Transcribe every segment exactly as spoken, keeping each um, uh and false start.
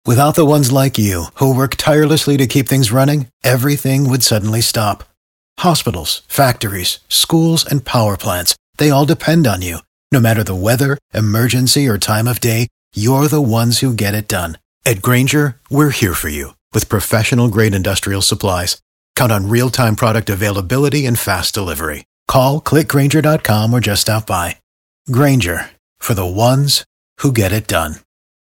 Without the ones like you, who work tirelessly to keep things running, everything would suddenly stop. Hospitals, factories, schools, and power plants, they all depend on you. No matter the weather, emergency, or time of day, you're the ones who get it done. At Grainger, we're here for you with professional-grade industrial supplies. Count on real-time product availability and fast delivery. Call, click Grainger dot com, or just stop by. Grainger, for the ones who get it done.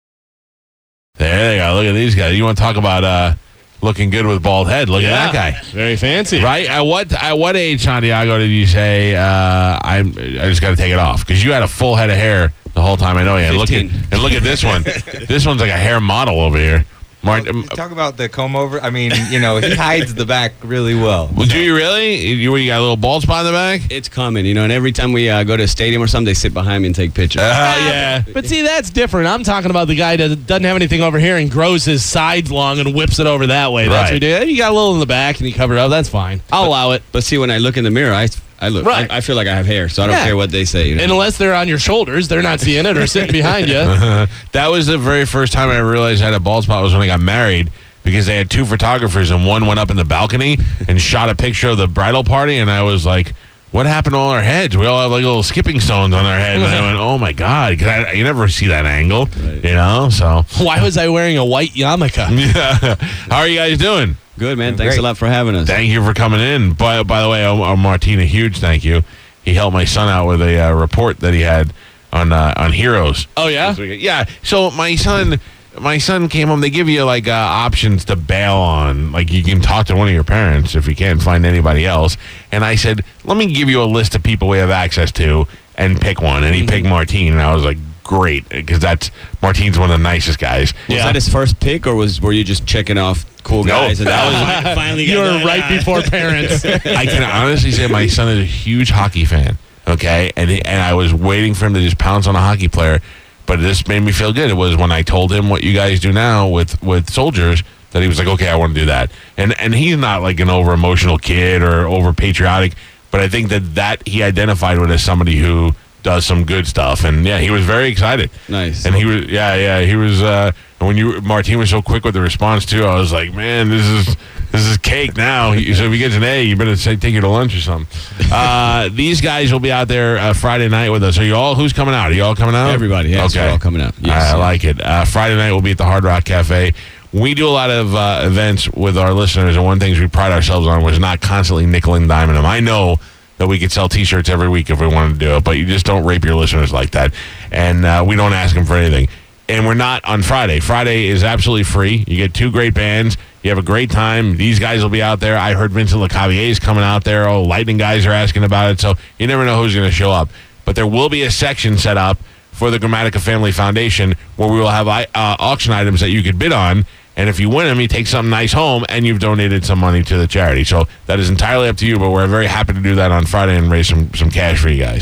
There you go. Look at these guys. You want to talk about uh, looking good with bald head? Look yeah. at that guy. Very fancy, right? At what at what age, Santiago, did you say uh, I'm? I just got to take it off? Because you had a full head of hair the whole time. I know you had. Look at, and look at this one. This one's like a hair model over here. Mark, well, talk about the comb over. I mean, you know, he hides the back really well. Well, do you really? You, you got a little bald spot in the back? It's coming, you know, and every time we uh, go to a stadium or something, they sit behind me and take pictures. Oh, uh, yeah. But see, that's different. I'm talking about the guy that doesn't have anything over here and grows his sides long and whips it over that way. That's right. what you do. You got a little in the back and you cover it up. That's fine. I'll but, allow it. But see, when I look in the mirror, I... I look. Right. I, I feel like I have hair, so I don't yeah. care what they say. You know? And unless they're on your shoulders, they're not seeing it or sitting behind you. That was the very first time I realized I had a bald spot was when I got married, because they had two photographers and one went up in the balcony and shot a picture of the bridal party, and I was like, what happened to all our heads? We all have like little skipping stones on our head. And I went, oh my God, because I, you never see that angle, right. you know? So why was I wearing a white yarmulke? Yeah. How are you guys doing? Good, man. Thanks Great. a lot for having us. Thank you for coming in. By, by the way, uh, uh, Martin, a huge thank you. He helped my son out with a uh, report that he had on uh, on Heroes. Oh, yeah? Yeah. So my son... My son came home. They give you like uh, options to bail on. Like you can talk to one of your parents if you can't find anybody else. And I said, let me give you a list of people we have access to and pick one. And he mm-hmm. picked Martin. And I was like, great, because that's Martin's one of the nicest guys. Was yeah. that his first pick, or was were you just checking off cool guys? No, and that was finally you were right guy. Before parents. I can honestly say my son is a huge hockey fan. Okay, and he, and I was waiting for him to just pounce on a hockey player. But this made me feel good. It was when I told him what you guys do now with, with soldiers that he was like, okay, I want to do that. And and he's not like an over emotional kid or over patriotic, but I think that that he identified with as somebody who does some good stuff. And yeah, he was very excited. Nice. And he was yeah yeah he was. Uh, and when you Martin was so quick with the response too, I was like, man, this is this is cake now. So if he gets an A, you better say take you to lunch or something. Uh, these guys will be out there uh, Friday night with us. Are you all? Who's coming out? Are you all coming out? Everybody. Yeah, okay. We're all coming out. Yes, I yeah. like it. Uh, Friday night we'll be at the Hard Rock Cafe. We do a lot of uh, events with our listeners, and one of the things we pride ourselves on was not constantly nickel and diming them. I know that we could sell T-shirts every week if we wanted to do it, but you just don't rape your listeners like that. And uh, we don't ask them for anything. And we're not on Friday. Friday is absolutely free. You get two great bands. You have a great time. These guys will be out there. I heard Vincent LeCavier is coming out there. Oh, Lightning guys are asking about it. So you never know who's going to show up. But there will be a section set up for the Gramatica Family Foundation where we will have uh, auction items that you could bid on. And if you win them, you take something nice home, and you've donated some money to the charity. So that is entirely up to you, but we're very happy to do that on Friday and raise some, some cash for you guys.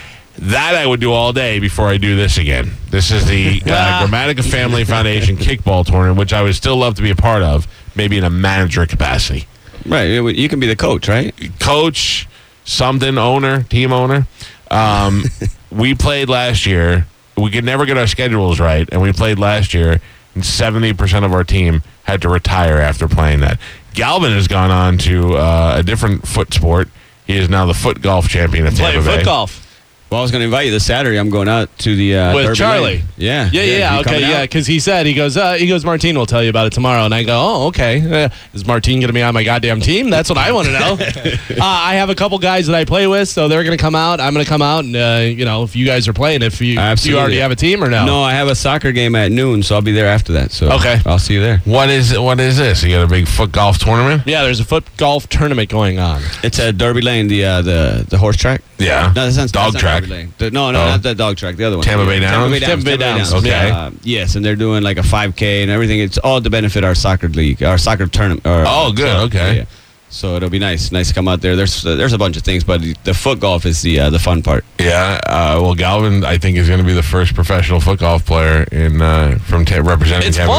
That I would do all day before I do this again. This is the uh, Gramatica Family Foundation kickball tournament, which I would still love to be a part of, maybe in a manager capacity. Right. You can be the coach, right? Coach, something, owner, team owner. Um, we played last year. We could never get our schedules right, and we played last year, and seventy percent of our team had to retire after playing that. Galvin has gone on to uh, a different foot sport. He is now the foot golf champion of Tampa Bay. Play foot golf. Well, I was going to invite you this Saturday. I'm going out to the uh, with Derby Charlie. Lane. Yeah, yeah, yeah. yeah. Okay, yeah. Because he said he goes, uh, he goes. Martin will tell you about it tomorrow, and I go, oh, okay. Uh, is Martin going to be on my goddamn team? That's what I want to know. uh, I have a couple guys that I play with, so they're going to come out. I'm going to come out, and uh, you know, if you guys are playing, if you, do you already have a team or no? No, I have a soccer game at noon, so I'll be there after that. So okay, I'll see you there. What is what is this? You got a big foot golf tournament? Yeah, there's a foot golf tournament going on. It's at Derby Lane, the uh, the the horse track. Yeah, no, that's not, dog that's track. Not the, no, no, oh. not the dog track. The other one. Tampa Bay Downs. Tampa Bay Downs. Tampa Bay Downs. Tampa Bay Downs. Okay. Uh, yes, and they're doing like a five K and everything. It's all to benefit our soccer league, our soccer tournament. Or, oh, good. So, okay. Yeah. So it'll be nice, nice to come out there. There's uh, there's a bunch of things, but the foot golf is the uh, the fun part. Yeah. Uh, well, Galvin, I think, is going to be the first professional foot golf player in uh, from ta- representing it's Tampa fun. Bay.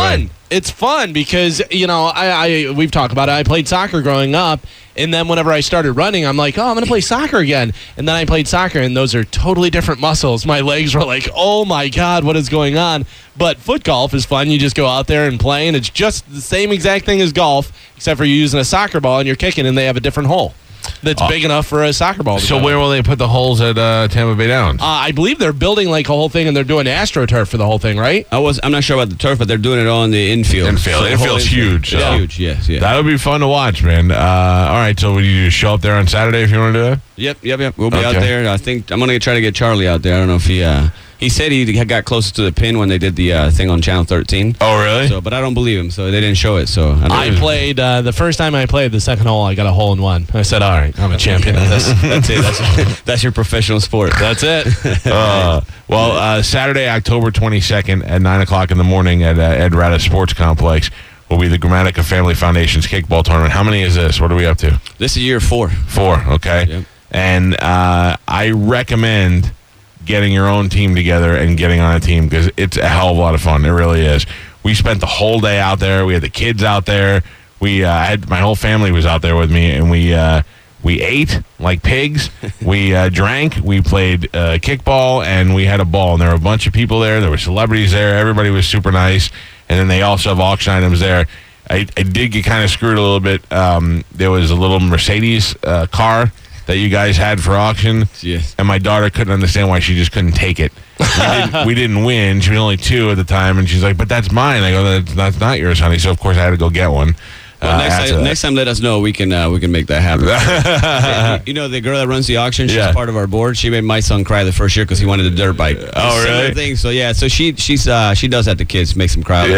It's fun because, you know, I, I we've talked about it. I played soccer growing up, and then whenever I started running, I'm like, oh, I'm going to play soccer again. And then I played soccer, and those are totally different muscles. My legs were like, oh, my God, what is going on? But foot golf is fun. You just go out there and play, and it's just the same exact thing as golf, except for you're using a soccer ball, and you're kicking, and they have a different hole that's Oh. big enough for a soccer ball to So go where in. will they put the holes at uh, Tampa Bay Downs? Uh, I believe they're building like a whole thing, and they're doing AstroTurf for the whole thing, right? I was. I'm not sure about the turf, but they're doing it all in the infield. Infield. So the Infield's whole infield. huge, It's so- huge. Yes. Yeah. That would be fun to watch, man. Uh, all right, so would you just show up there on Saturday if you want to do it? Yep. Yep. Yep. We'll be out Okay. there. I think I'm gonna try to get Charlie out there. I don't know if he. Uh, he said he had got closer to the pin when they did the uh, thing on Channel thirteen. Oh, really? So, but I don't believe him. So they didn't show it. So I, don't I played uh, the first time I played the second hole. I got a hole in one. I said, "All right, I'm a champion of this. That's it. That's, that's your professional sport. That's it." Uh, well, uh, Saturday, October twenty-second at nine o'clock in the morning at uh, Ed Rada Sports Complex will be the Grammatica Family Foundation's kickball tournament. How many is this? What are we up to? This is year four. Four, okay. Yep. And uh, I recommend getting your own team together and getting on a team because it's a hell of a lot of fun. It really is. We spent the whole day out there. We had the kids out there. We uh, had my whole family was out there with me, and we uh, we ate like pigs. we uh, drank. We played uh, kickball, and we had a ball. And there were a bunch of people there. There were celebrities there. Everybody was super nice. And then they also have auction items there. I, I did get kind of screwed a little bit. Um, there was a little Mercedes uh, car that you guys had for auction. Yes. And my daughter couldn't understand why she just couldn't take it. We didn't, we didn't win. She was only two at the time, and she's like, "But that's mine." I go, "That's, that's not yours, honey." So of course I had to go get one. Well, uh, next, after time, that. next time, let us know. We can uh, we can make that happen. Yeah, you know, the girl that runs the auction, she's Yeah. part of our board. She made my son cry the first year because he wanted a dirt bike. Oh, Similar really? Thing. So yeah, so she she's uh, she does that to kids, makes them cry.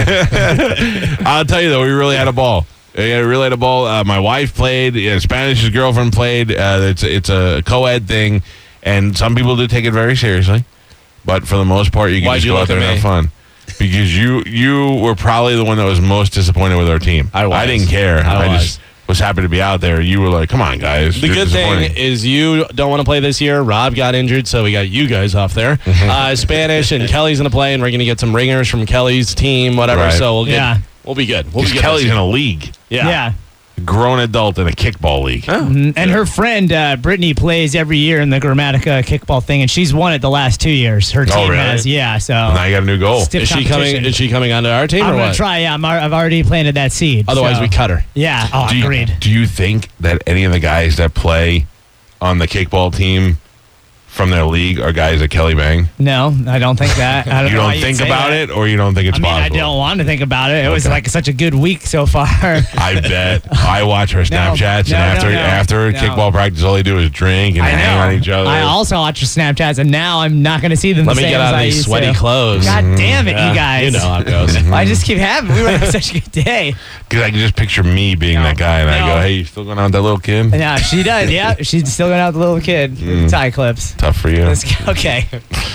Yeah. I'll tell you though, we really had a ball. Yeah, we really had a ball. Uh, my wife played. Yeah, Spanish's girlfriend played. Uh, it's it's a co-ed thing, and some people do take it very seriously. But for the most part, you can Why'd just you go out look there at and have me? fun. Because you you were probably the one that was most disappointed with our team. I was. I didn't care. I was. just was happy to be out there. You were like, "Come on, guys." The You're good thing disappointing." is you don't want to play this year. Rob got injured, so we got you guys off there. Mm-hmm. uh, Spanish and Kelly's going to play, and we're going to get some ringers from Kelly's team, whatever. Right. So we'll get, Yeah. we'll be good. We'll be Because good. Kelly's this in year. a league, yeah. Yeah. a grown adult in a kickball league. Mhm. And her friend uh, Brittany plays every year in the Grammatica kickball thing, and she's won it the last two years. Her team Oh, really? has, yeah. So Now you got a new goal. stiff Is she coming? competition. Is she coming onto our team I'm or gonna what? try. Yeah, I'm, al- I've already planted that seed. Otherwise, so- we cut her. Yeah. Oh, Do you, agreed. do you think that any of the guys that play on the kickball team from their league are guys that Kelly bang? No, I don't think that. I don't You know why don't you'd think say about that. it, or you don't think it's I mean, possible? I don't want to think about it. It was Okay. like such a good week so far. I bet. I watch her Snapchats, no, and after no, no, after no. kickball practice, all they do is drink and I hang know. on each other. I also watch your Snapchats, and now I'm not going to see them. Let the me same get as out of I these used sweaty to. clothes. God damn it, Yeah, you guys! You know how it goes. I just keep having. We were having such a good day. Because I can just picture me being No. that guy, and I No. go, "Hey, you still going out with that little kid? Yeah, she does. Yeah, she's still going out with the little kid with tie clips. Tough for you." Let's go. Okay.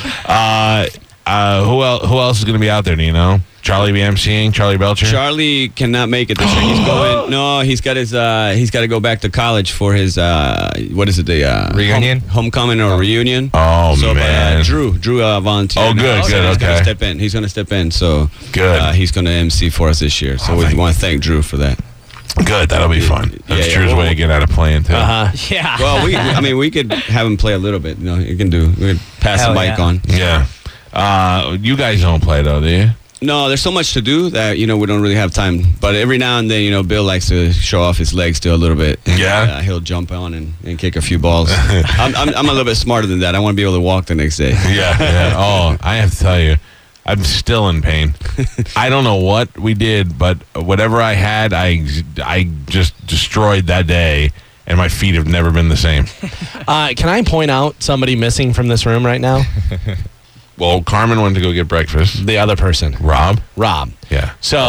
Uh, uh, who else? Who else is going to be out there? Do you know? Charlie be emceeing. Charlie Belcher. Charlie cannot make it this year. He's going. No, he's got his. Uh, he's got to go back to college for his. Uh, what is it? The uh, Reunion? home- homecoming or reunion? Oh so, man, But, uh, Drew, Drew uh, volunteered. Oh, good, So good, He's okay. gonna step in. He's gonna step in. So Good. Uh, he's gonna M C for us this year. So Oh, we thank want to thank Drew for that. good. That'll be fun. Yeah, That's yeah, Drew's well- way to get out of playing too. Uh huh. Yeah. Well, we. I mean, we could have him play a little bit. You know, you can do. We could pass Hell the mic yeah. on. Yeah. Uh, you guys don't play though, do you? No, there's so much to do that you know we don't really have time. But every now and then, you know, Bill likes to show off his legs still a little bit. Yeah? Uh, he'll jump on and, and kick a few balls. I'm, I'm I'm a little bit smarter than that. I want to be able to walk the next day. Yeah, yeah. Oh, I have to tell you, I'm still in pain. I don't know what we did, but whatever I had, I I just destroyed that day, and my feet have never been the same. Uh, can I point out somebody missing from this room right now? Well, Carmen went to go get breakfast. The other person, Rob? Rob. Yeah. So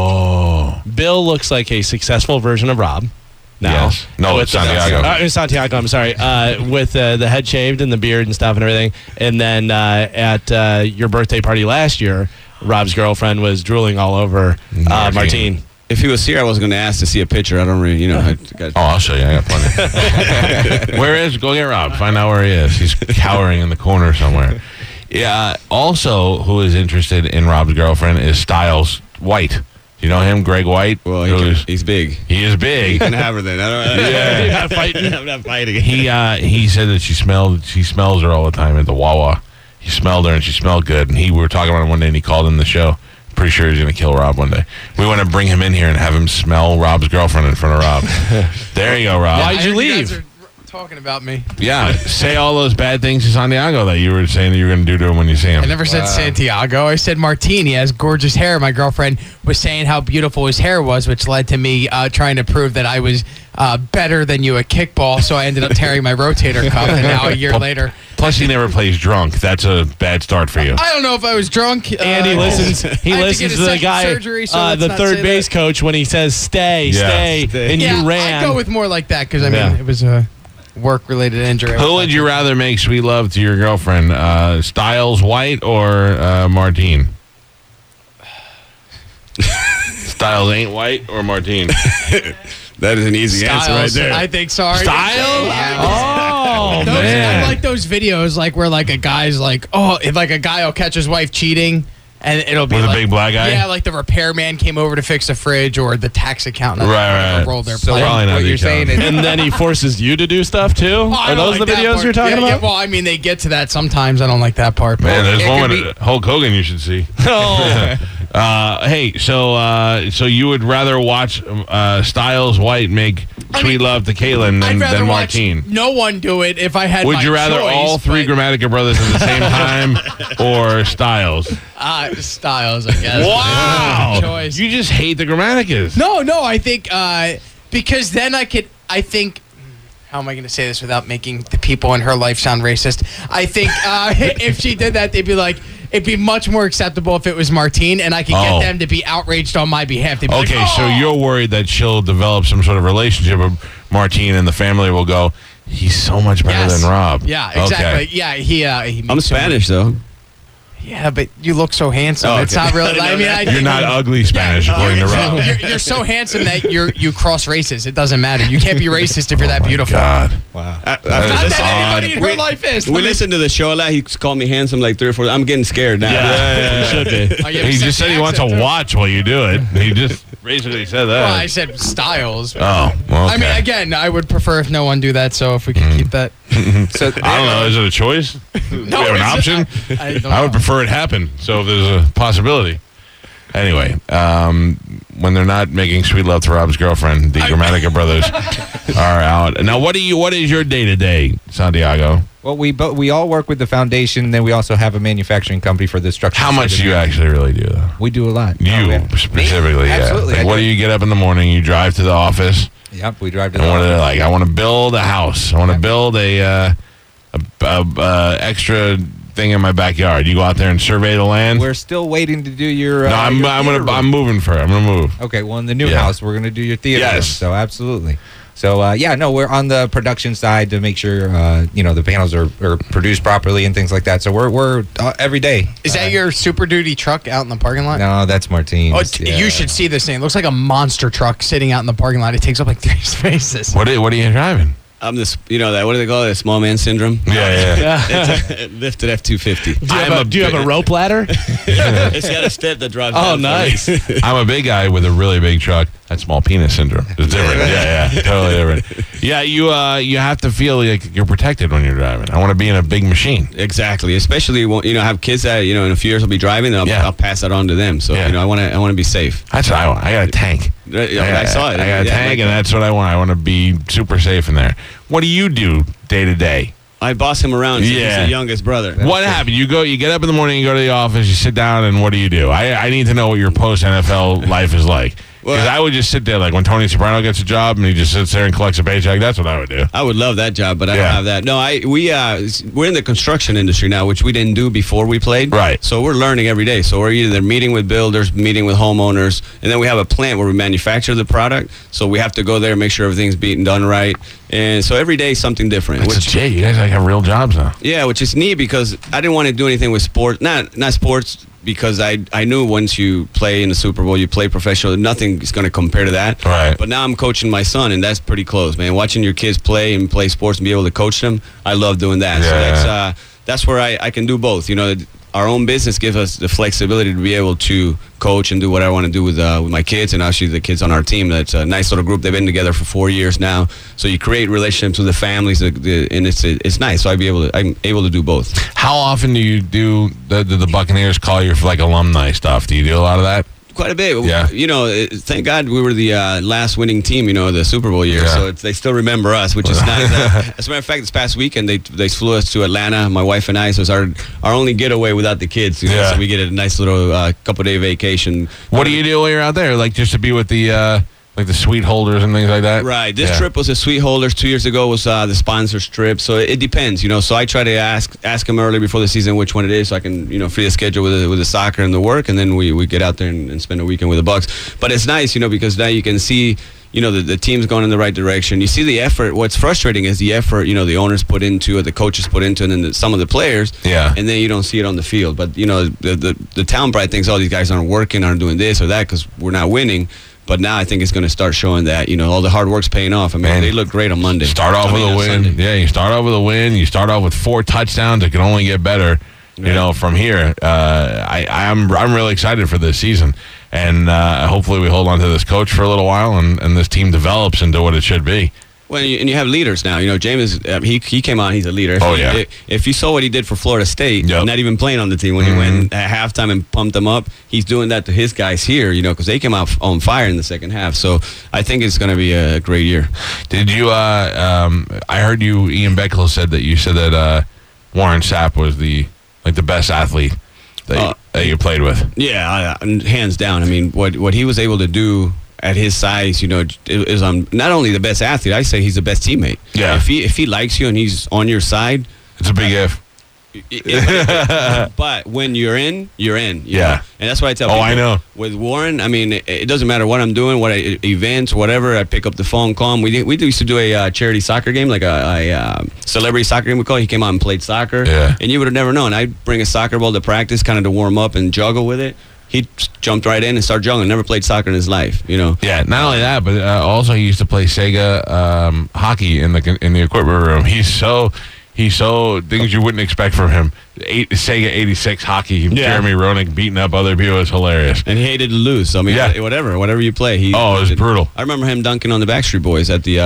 Oh. Bill looks like a successful version of Rob. Now. Yes. No, With it's the- Santiago. Uh, it's Santiago, I'm sorry. Uh, with uh, the head shaved and the beard and stuff and everything. And then uh, at uh, your birthday party last year, Rob's girlfriend was drooling all over uh, Martine. Martine. If he was here, I was going to ask to see a picture. I don't really, you know. I got, Oh, I'll show you. I got plenty. Where is? Go get Rob. Find out where he is. He's cowering in the corner somewhere. Yeah. Also, who is interested in Rob's girlfriend is Styles White. You know him, Greg White? Well, he can, he's big. He is big. He can have her then. I don't, Yeah. You're not fighting. I'm not fighting. He uh, he said that she smelled she smells her all the time at the Wawa. He smelled her and she smelled good. And he we were talking about it one day and he called in the show. Pretty sure he's gonna kill Rob one day. We want to bring him in here and have him smell Rob's girlfriend in front of Rob. There you go, Rob. Why'd I you heard leave? guys are talking about me. Yeah, say all those bad things to Santiago that you were saying that you were gonna do to him when you see him. I never said Santiago. I said Martin. He has gorgeous hair. My girlfriend was saying how beautiful his hair was, which led to me uh, trying to prove that I was uh, better than you at kickball. So I ended up tearing my rotator cuff, and now a year later. Plus, he never plays drunk. That's a bad start for you. I don't know if I was drunk. And he uh, listens. He I had to listens get to, a the second guy, surgery, so uh, let's the not third say base that. coach, when he says "stay, Yeah. stay," Stay. and Yeah, you ran. I'd go with more like that because I mean Yeah. it was a work-related injury. Who would you rather make sweet love to your girlfriend, uh, Styles White or uh, Martine? Styles ain't white or Martine? That is an easy answer right Styles, there. I think. Sorry. Styles? Oh, Those, man. I like those videos, like where like a guy's like, oh, if like a guy will catch his wife cheating, and it'll be With a like, big black guy? Yeah, like the repairman came over to fix the fridge, or the tax accountant. Right, right. Rolled their So plate. Probably not what the you're saying account. is and then he forces you to do stuff too. Oh, I Are don't those like the that videos part. you're talking Yeah, yeah, about? well, I mean, they get to that sometimes. I don't like that part. Man, there's It one could with Hulk Hogan you should see. Oh, Uh, hey, so uh, so you would rather watch uh, Styles White make I sweet mean, love to Caitlin I'd than, rather than watch Martine? no one do it if I had. Would my you rather choice, all three but- Grammatica brothers at the same time or Styles? Uh, Styles, I guess. Wow! Choice. You just hate the Grammaticas. No, no, I think uh, because then I could. I think. How am I going to say this without making the people in her life sound racist? I think uh, if she did that, they'd be like, it'd be much more acceptable if it was Martine, and I could Oh. get them to be outraged on my behalf. They'd be Okay, like, so "Oh." you're worried that she'll develop some sort of relationship with Martine and the family will go, he's so much better Yes. than Rob. Yeah, exactly. Okay. Yeah, he. Uh, he I'm meets someone- Spanish though. Yeah, but you look so handsome. Oh, It's okay. not really. I mean, I You're think- not ugly Spanish, Yeah, according to you're, Rob. You're, you're so handsome that you're you cross races. It doesn't matter. You can't be racist if you're that Oh my beautiful. God. wow. After That Not is this- that anybody in her We- life is. we Let me- listen to the show a lot. He called me handsome like three or four. I'm getting scared now. Yeah, yeah, yeah. you should be. Oh, you have He a just sexy said he wants to accent, too. watch while you do it. He just basically said that. Well, I said Styles. oh, well, I mean, okay. again, I would prefer if no one do that. So if we could keep that. So I don't know. Is it a choice? Do we have an it's- option? I, I, don't I would know. prefer it happen. So if there's a possibility. Anyway, um, when they're not making sweet love to Rob's girlfriend, the Grammatica brothers are out. Now, what do you? What is your day to day, Santiago? Well, we bo- we all work with the foundation. Then we also have a manufacturing company for the structure. How much do you actually really do? Though? We do a lot. You Oh, yeah. specifically, Me? yeah. Absolutely. Like, I what do do. you get up in the morning? You drive to the office, Yep, we drive to and the what are they office. like? I want to build a house. I want to build a, uh, a, a, a extra thing in my backyard. You go out there and survey the land. We're still waiting to do your. Uh, no, I'm your I'm theater gonna room. I'm moving for it. I'm gonna move. Okay, well, in the new Yeah. house, we're going to do your theater. Yes. room, so absolutely. So, uh, yeah, no, we're on the production side to make sure, uh, you know, the panels are, are produced properly and things like that. So we're, we're uh, every day. Is uh, that your Super Duty truck out in the parking lot? No, that's Martine's. Oh, t- yeah. you should see this thing. It looks like a monster truck sitting out in the parking lot. It takes up like three spaces. What are, what are you driving? I'm this. You know that. What do they call it? Small man syndrome. Yeah, yeah. Yeah. It's a lifted F two fifty. Do you, I'm have a, a do you have a bit- rope ladder? It's got a step that drives. Oh, down for me. nice. I'm a big guy with a really big truck. That's small penis syndrome. It's different. Yeah, yeah, totally different. Yeah, you uh, you have to feel like you're protected when you're driving. I want to be in a big machine. Exactly. Especially when you know I have kids that you know in a few years will be driving. And I'll, Yeah. I'll pass that on to them. So Yeah. you know I want to I want to be safe. That's what I want. I got a tank. I, I saw it. I got a Yeah, tank, like- and that's what I want. I want to be super safe in there. What do you do day to day? I boss him around. Since Yeah. He's the youngest brother. What happened? You go, you get up in the morning, you go to the office, you sit down, and what do you do? I, I need to know what your post N F L life is like. Because Well, I would just sit there, like when Tony Soprano gets a job and he just sits there and collects a paycheck. That's what I would do. I would love that job, but I Yeah. don't have that. No, I we uh we're in the construction industry now, which we didn't do before we played. Right. So we're learning every day. So we're either meeting with builders, meeting with homeowners, and then we have a plant where we manufacture the product. So we have to go there and make sure everything's being done right. And so every day is something different. It's Which, a J. You guys like have real jobs now. yeah, which is neat because I didn't want to do anything with sports. Not not sports because I I knew once you play in the Super Bowl, you play professional, nothing is going to compare to that. Right. But now I'm coaching my son, and that's pretty close, man. Watching your kids play and play sports and be able to coach them, I love doing that. So Yeah. that's uh, that's where I, I can do both. You know, our own business gives us the flexibility to be able to coach and do what I want to do with uh, with my kids, and actually the kids on our team. That's a nice little group. They've been together for four years now. So you create relationships with the families, the, the, and it's it's nice. So I be able to I'm able to do both. How often do you do the, do the Buccaneers call you for like alumni stuff? Do you do a lot of that? Quite a bit. Yeah. You know, it, thank God we were the uh, last winning team, you know, the Super Bowl year. Yeah. So it's, they still remember us, which is nice. Uh, as a matter of fact, this past weekend, they they flew us to Atlanta, my wife and I. So it's our, our only getaway without the kids. You know, Yeah. So we get a nice little uh, couple-day vacation. What do you do while you're out there? Like just to be with the uh, like the suite holders and things like that? Right. This Yeah. trip was a Sweet Holders. Two years ago was uh, the sponsors trip. So it, it depends, you know. So I try to ask ask them early before the season which one it is, so I can, you know, free the schedule with the, with the soccer and the work, and then we, we get out there and, and spend a weekend with the Bucks. But it's nice, you know, because now you can see, you know, the, the team's going in the right direction. You see the effort. What's frustrating is the effort, you know, the owners put into it, the coaches put into it, and then the, some of the players. Yeah. And then you don't see it on the field. But, you know, the the, the town pride thinks, oh, these guys aren't working, aren't doing this or that because we're not winning. But now I think it's going to start showing that, you know, all the hard work's paying off. I mean, Man, they look great on Monday. Start off I mean, with a on win. Sunday. Yeah, you start off with a win. You start off with four touchdowns. It can only get better, you Right. know, from here. Uh, I, I'm I'm really excited for this season, and uh, hopefully we hold on to this coach for a little while, and, and this team develops into what it should be. Well, you, and you have leaders now. You know, James, uh, he he came on. He's a leader. If Oh, you- yeah. If, if you saw what he did for Florida State, Yep. not even playing on the team when Mhm. he went at halftime and pumped them up, he's doing that to his guys here. You know, because they came out on fire in the second half. So I think it's going to be a great year. Did you? Uh, um, I heard you. Ian Beckel said that you said that uh, Warren Sapp was the like the best athlete that, Uh, you, that you played with. Yeah, uh, hands down. I mean, what what he was able to do at his size, you know, is um, not only the best athlete. I say he's the best teammate. Yeah. If he if he likes you and he's on your side, It's a big if. it- it- but when you're in, you're in. you Yeah. know? And that's what I tell Oh, people. I know. With Warren, I mean, it, it doesn't matter what I'm doing, what I, events, whatever. I pick up the phone, call him. We did, we used to do a uh, charity soccer game, like a, a uh, celebrity soccer game. We call it. He came out and played soccer. Yeah. And you would have never known. I'd bring a soccer ball to practice, kind of to warm up and juggle with it. He jumped right in and started juggling. Never played soccer in his life, you know. Yeah, not only that, but uh, also he used to play Sega um, hockey in the in the equipment room. He's so he's so things you wouldn't expect from him. Eight, Sega eighty-six hockey. Yeah. Jeremy Roenick beating up other people is hilarious. And he hated to lose. So, I mean, Yeah. whatever, whatever you play. He, Oh, it was brutal. I remember him dunking on the Backstreet Boys at the. Uh,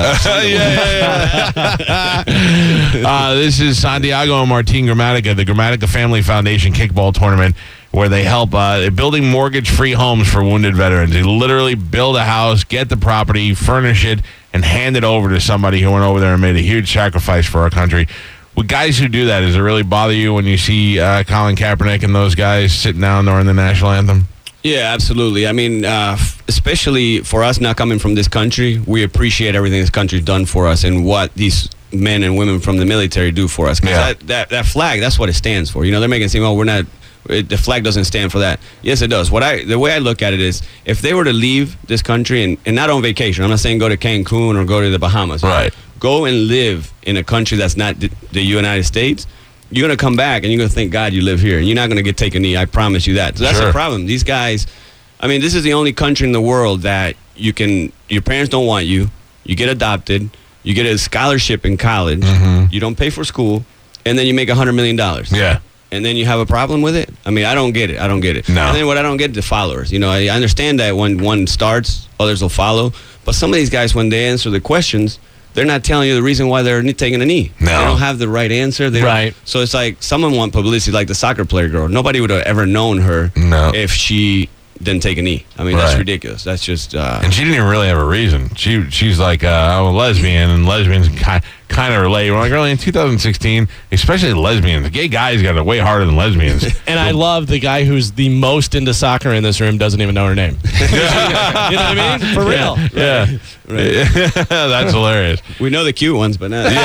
yeah, yeah, yeah. uh, this is Santiago and Martin Gramatica, the Gramatica Family Foundation kickball tournament, where they help uh, building mortgage-free homes for wounded veterans. They literally build a house, get the property, furnish it, and hand it over to somebody who went over there and made a huge sacrifice for our country. With guys who do that, does it really bother you when you see uh, Colin Kaepernick and those guys sitting down during the national anthem? Yeah, absolutely. I mean, uh, f- especially for us not coming from this country, we appreciate everything this country's done for us and what these men and women from the military do for us. 'Cause Yeah. that, that, that flag, that's what it stands for. You know, they're making it seem, oh, we're not, it, the flag doesn't stand for that. Yes, it does. What I, the way I look at it is, if they were to leave this country and, and not on vacation, I'm not saying go to Cancun or go to the Bahamas. Right. Go and live in a country that's not the, the United States. You're going to come back and you're going to thank God you live here. And you're not going to get taken a knee. I promise you that. So that's Sure. the problem. These guys, I mean, this is the only country in the world that you can, your parents don't want you. You get adopted. You get a scholarship in college. Mhm. You don't pay for school. And then you make one hundred million dollars. Yeah. And then you have a problem with it? I mean, I don't get it. I don't get it. No. And then what I don't get, the followers. You know, I understand that when one starts, others will follow. But some of these guys, when they answer the questions, they're not telling you the reason why they're taking a knee. No. They don't have the right answer. They don't- Right. So it's like someone want publicity, like the soccer player girl. Nobody would have ever known her No. if she didn't take a knee. I mean, that's Right. ridiculous. That's just. Uh, And she didn't even really have a reason. She she's like, uh, I'm a lesbian, and lesbians kind kind of relate. We're like, really, in two thousand sixteen, especially lesbians, gay guys got it way harder than lesbians. And I love the guy who's the most into soccer in this room doesn't even know her name. You know what I mean? For real. Yeah, that's hilarious. we know the cute ones, but not.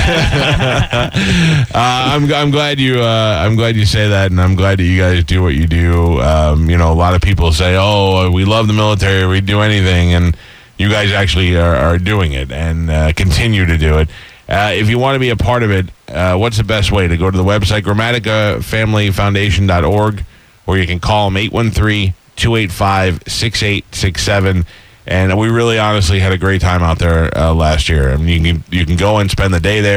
uh, I'm I'm glad you uh, I'm glad you say that, and I'm glad that you guys do what you do. Um, you know, a lot of people say, "Oh, we love the military, we do anything," and you guys actually are, are doing it and uh, continue to do it. Uh, if you want to be a part of it, uh, what's the best way? To go to the website gramatica family foundation dot org, or you can call them eight one three, two eight five, six eight six seven. And we really honestly had a great time out there uh, last year. I mean, you can you can go and spend the day there.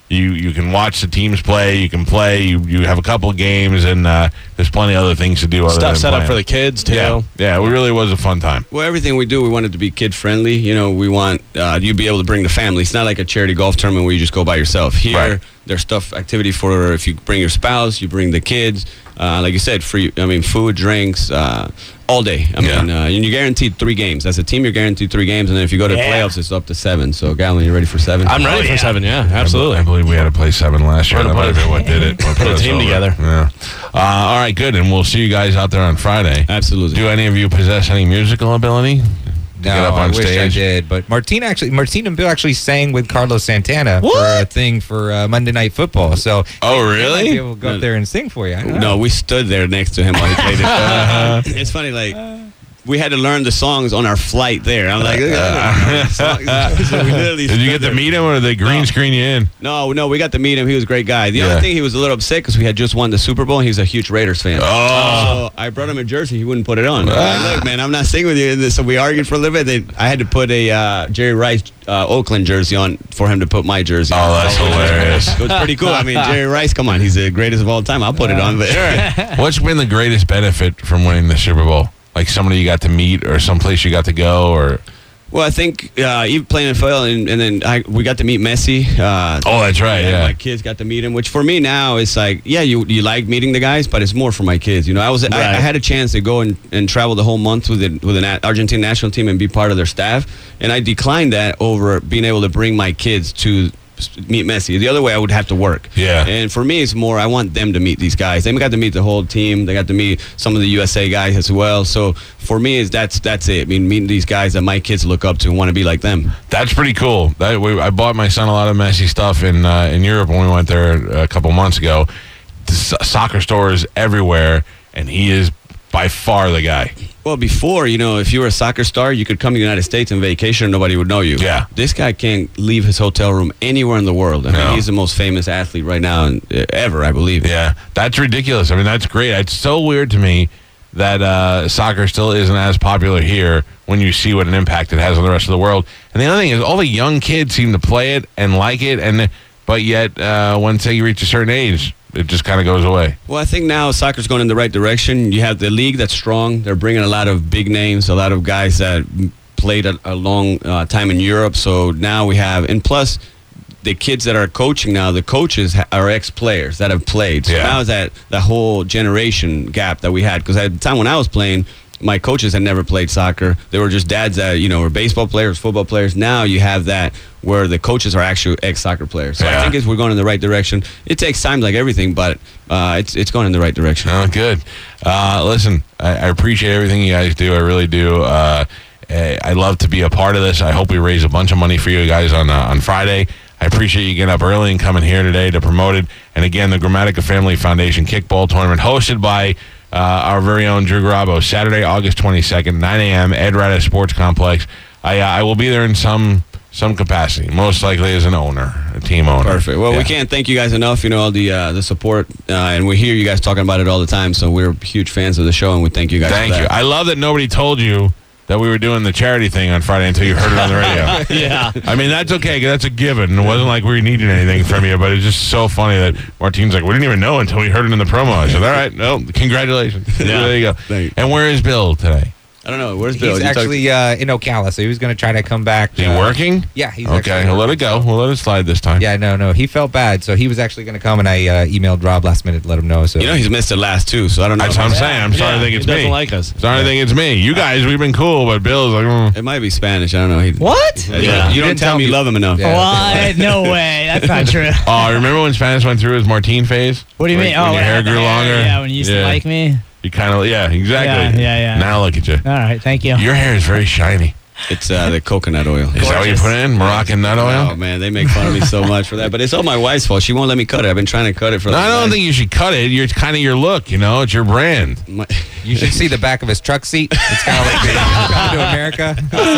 You you can watch the teams play. You can play. You, you have a couple of games, and uh, there's plenty of other things to do. Other Stuff than set up playing. for the kids too. Yeah, yeah, it really was a fun time. Well, everything we do, we want it to be kid friendly. You know, we want uh, you to be able to bring the family. It's not like a charity golf tournament where you just go by yourself. Here, Right. there's stuff, activity for if you bring your spouse, you bring the kids. Uh, like you said, free. I mean, food, drinks, uh, all day. I Yeah. mean, uh, and you're guaranteed three games. As a team, you're guaranteed three games, and then if you go to Yeah. playoffs, it's up to seven. So, Gallon, you ready for seven? I'm ready Oh, for yeah. seven. Yeah, I absolutely. believe we had to play seven last year. Put a- That might have put a- been what did it. What put a us team over. together. Yeah. Uh, all right, good. And we'll see you guys out there on Friday. Absolutely. Do any of you possess any musical ability? To No, get up on I wish I stage? did. But Martine actually, Martine and Bill actually sang with Carlos Santana What? for a thing for uh, Monday Night Football. So Oh, they might really? be able to go up there and sing for you. I don't know. No, we stood there next to him while he played it. Uh, it's funny, like we had to learn the songs on our flight there. I'm like, so we literally Did you stood get there. to meet him, or did they green No. screen you in? No, no, we got to meet him. He was a great guy. The Yeah. only thing, he was a little upset because we had just won the Super Bowl. And he's a huge Raiders fan. Oh. So I brought him a jersey. He wouldn't put it on. I'm like, look, man, I'm not singing with you. And so we argued for a little bit. Then I had to put a uh, Jerry Rice uh, Oakland jersey on for him to put my jersey on. Oh, that's hilarious. It was pretty cool. I mean, Jerry Rice, come on, he's the greatest of all time. I'll put it on. But What's been the greatest benefit from winning the Super Bowl? Like somebody you got to meet, or someplace you got to go, or Well, I think uh, even playing N F L, and, and then I, we got to meet Messi. Uh, oh, that's right, and yeah. my kids got to meet him. Which for me now, it's like, yeah, you you like meeting the guys, but it's more for my kids. You know, I was I, I had a chance to go and, and travel the whole month with the, with an Argentine national team and be part of their staff, and I declined that over being able to bring my kids to meet Messi. The other way, I would have to work. Yeah. And for me, it's more, I want them to meet these guys. They got to meet the whole team. They got to meet some of the U S A guys as well. So for me, is that's that's it. I mean, meeting these guys that my kids look up to and want to be like them. That's pretty cool. That we, I bought my son a lot of Messi stuff in uh, in Europe when we went there a couple months ago. The so- soccer stores everywhere, and he is by far the guy. Well, before, you know, if you were a soccer star, you could come to the United States on vacation and nobody would know you. Yeah. This guy can't leave his hotel room anywhere in the world. I No. mean, he's the most famous athlete right now and, uh, ever, I believe. Yeah, that's ridiculous. I mean, that's great. It's so weird to me that uh, soccer still isn't as popular here when you see what an impact it has on the rest of the world. And the other thing is, all the young kids seem to play it and like it, and but yet, uh, once they reach a certain age, it just kind of goes away. Well, I think now soccer's going in the right direction. You have the league that's strong. They're bringing a lot of big names, a lot of guys that played a, a long uh, time in Europe. So now we have, and plus, the kids that are coaching now, the coaches ha- are ex-players that have played. So Yeah. now is that the whole generation gap that we had. Because at the time when I was playing, my coaches had never played soccer. They were just dads that, you know, were baseball players, football players. Now you have that where the coaches are actual ex-soccer players. So Yeah. I think it's, we're going in the right direction. It takes time like everything, but uh, it's it's going in the right direction. Oh, good. Uh, listen, I, I appreciate everything you guys do. I really do. Uh, I I love to be a part of this. I hope we raise a bunch of money for you guys on uh, on Friday. I appreciate you getting up early and coming here today to promote it. And again, the Grammatica Family Foundation Kickball Tournament hosted by uh, our very own Drew Garabo, Saturday, August twenty-second, nine a.m., Ed Rada Sports Complex. I uh, I will be there in some some capacity, most likely as an owner, a team owner. Perfect. Well, Yeah. we can't thank you guys enough. You know, all the uh, the support, uh, and we hear you guys talking about it all the time. So we're huge fans of the show, and we thank you guys. Thank for you. that. I love that nobody told you that we were doing the charity thing on Friday until you heard it on the radio. Yeah. I mean, that's okay. 'Cause that's a given. It wasn't like we needed anything from you, but it's just so funny that Martine's like, we didn't even know until we heard it in the promo. I said, all right, no, congratulations. Yeah. There you go. Thank you. And where is Bill today? I don't know. Where's Bill? He's You talk- actually uh, in Ocala, so he was going to try to come back. Is he uh, working? Yeah, he's Okay, actually we'll let it go. We'll let it slide this time. Yeah, no, no, he felt bad, so he was actually going to come, and I uh, emailed Rob last minute to let him know. So you know, he's missed the last two, so I don't know. That's what I'm saying. I'm starting Yeah, to think it's he doesn't me. like us. Starting to think it's me. You guys, we've been cool, but Bill's like, mm. It might be Spanish. I don't know. He, What? Yeah. Yeah. You You don't didn't tell tell him you me. love him enough. Yeah. What? No way. That's not true. Oh, remember when Spanish went through his Martine phase? What do you When- mean? when Oh, your when I hair had the grew longer? Yeah, when you used Yeah. to like me. You kind of, yeah, exactly. Yeah, yeah, yeah. Now look at you. All right, thank you. Your hair is very shiny. It's uh, the coconut oil. Is that what you Gorgeous. put in? Moroccan nut oil? Oh man, they make fun of me so much for that, but it's all my wife's fault. She won't let me cut it. I've been trying to cut it for. No, like I don't last- think you should cut it. You're, it's kind of your look, you know? It's your brand. My- you should see the back of his truck seat. It's kind of like the Coming to America.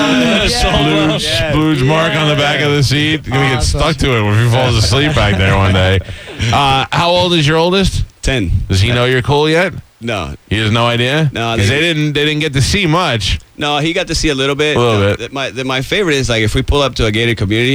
Splooge, splooge mark on the back of the seat. You're going to get stuck to it when he falls asleep back there one day. Uh, how old is your oldest? Ten. Does he know you're cool yet? No, He has no idea? No, Because they- they didn't, they didn't get to see much. no, he got to see a little bit. A little No, bit. th- My th- my favorite is like if we pull up to a gated community,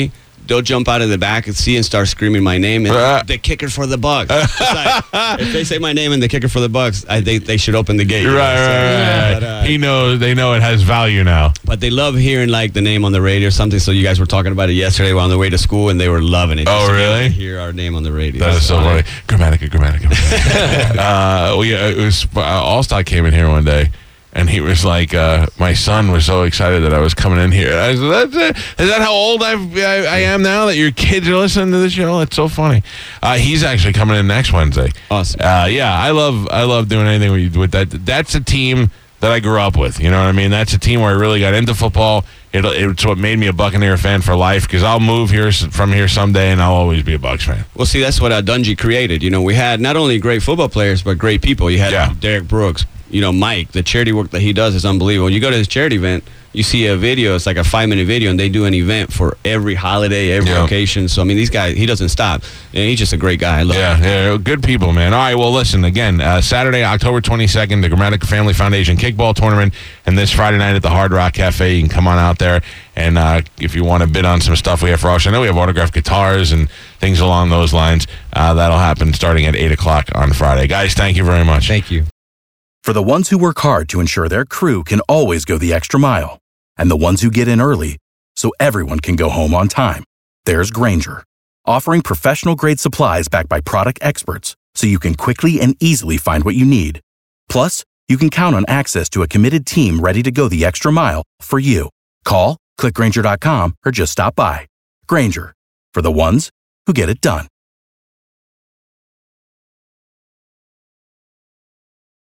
they'll jump out of the back and see and start screaming my name and Uh. the kicker for the Bucks. It's like, if they say my name and the kicker for the Bucks, I think they should open the gate. Right, you know, right, so, right. But, uh, he knows. They know it has value now. but they love hearing like the name on the radio or something. So you guys were talking about it yesterday. We're on the way to school and they were loving it. Oh, Just to be able really? to hear our name on the radio. That is so funny. Grammatica, Grammatica. uh, we uh, it was uh, Allstott came in here one day, and he was like, uh, "My son was so excited that I was coming in here." I said, That's it. "Is that how old I've, I, I am now? That your kids are listening to the show? That's so funny." Uh, he's actually coming in next Wednesday. Awesome. Uh, yeah, I love I love doing anything with, with that. That's a team that I grew up with. You know what I mean? That's a team where I really got into football. It, it's what made me a Buccaneer fan for life, because I'll move here from here someday, and I'll always be a Bucs fan. Well, see, that's what uh, Dungy created. You know, we had not only great football players, but great people. You had Yeah. Derek Brooks. You know, Mike, the charity work that he does is unbelievable. You go to his charity event, you see a video, it's like a five-minute video, and they do an event for every holiday, every Yeah. occasion. So, I mean, these guys, he doesn't stop. And he's just a great guy. I love Yeah, him. yeah, good people, man. All right, well, listen, again, uh, Saturday, October twenty-second, the Grammatica Family Foundation Kickball Tournament, and this Friday night at the Hard Rock Cafe. You can come on out there, and uh, if you want to bid on some stuff we have for auction, I know we have autographed guitars and things along those lines. Uh, that'll happen starting at eight o'clock on Friday. Guys, thank you very much. Thank you. For the ones who work hard to ensure their crew can always go the extra mile, and the ones who get in early so everyone can go home on time, there's Grainger, offering professional-grade supplies backed by product experts so you can quickly and easily find what you need. Plus, you can count on access to a committed team ready to go the extra mile for you. Call, click Grainger dot com, or just stop by. Grainger, for the ones who get it done.